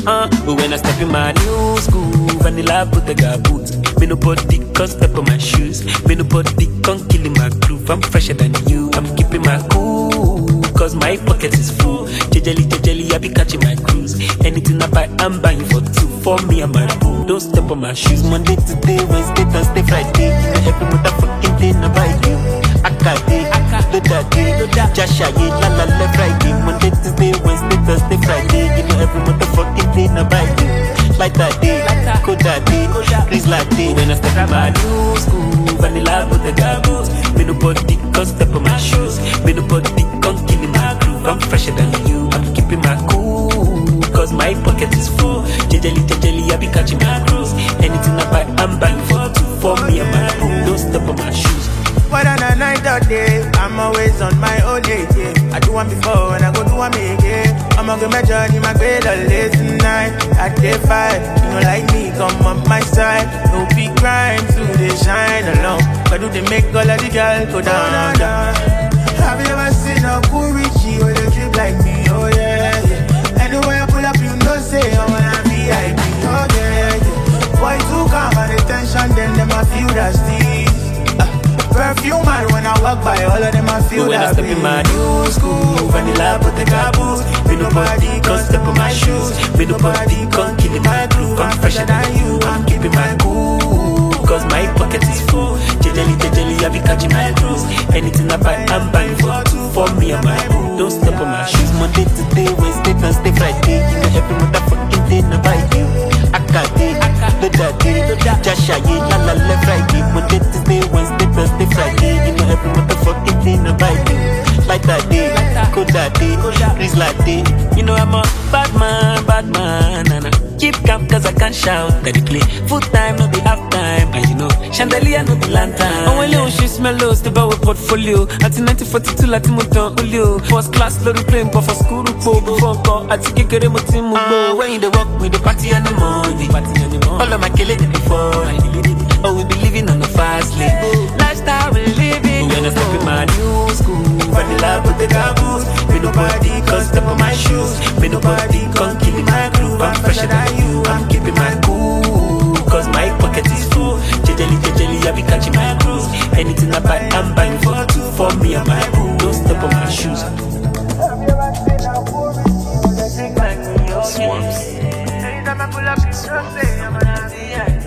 But when I step in my new school, vanilla Bottega boots. Me nobody can step on my shoes. Me nobody can kill in my groove. I'm fresher than you, I'm keeping my cool. Cause my pocket is full. Jejely, I be catching my cruise. Anything I buy, I'm buying for two. For me and my boo. Don't step on my shoes. Monday to day, Wednesday, Thursday, Friday. You know every motherfucking day, I buy you. Akade, Jasha, la la la Friday. Monday to day, Wednesday, Thursday, Friday. You know every motherfucking day, I buy you. Like that day, Koda day, please like day. When I step in my new school, vanilla Bottega boots. Me nobody can step on my shoes. Me nobody can kill in my groove. I'm fresher than you, I'm keeping my cool. Cause my pocket is full. Jejely, I be catching my cruise. Anything I buy, I'm buying for two. For me and my boo, don't step on my shoes. Whether on a night or day, I'm always on my own day, yeah. I do one before and I go do one again. I'ma get my journey, my grade all late tonight. At day 5, you know like me, come on my side. No big crime, so they shine alone. But do they make all of the girls go down, down. Have you ever seen a cool Richie or they drip like me? Oh yeah, yeah. Anywhere I pull up, you know say I wanna be VIP. Oh yeah, yeah. Boy too calm and attention, then them I feel that steez. Perfume man when I walk by, all of them I feel when that. When I step in my new school, vanilla Bottega boots. Me nobody can step on my shoes. Me nobody can kill in my groove. I'm fresher than you, I'm keeping my cool. Cause my pocket is full. Jejely, I be catching my cruise. Anything I buy, I'm buying for two. For me and my boo, don't step on my shoes. Monday to day, Wednesday, Thursday, Friday. You know every motherfucking day, I buy you. Akade, Jasha, la la la Friday. Monday to day, Wednesday, Thursday, Friday. You know every motherfucking day, I buy you. Like that day, Koda day, please like day. You know I'm a bad man, and I keep calm cause I can't shout. That they play full time, no be half time. And you know, chandelier, no be lantern. Oh, when you she smell low, step out with portfolio. At 1942, Latin Muton, Julio. First class, lorry plane, but for school, before go. At Kikere Motimu, when you the walk with the party in the morning. All of my killing in the phone. Oh, we be living on the fast lane. Lifestyle we living. When I step in my new school, vanilla Bottega boots. Me nobody can step on my shoes. Me nobody can kill in my groove. I'm fresher than you, I'm keeping my cool. Cause my pocket is full. Jejely, I be catching my cruise. Anything I buy, I'm buying for two. For me and my boo, don't step on my shoes. Swarms.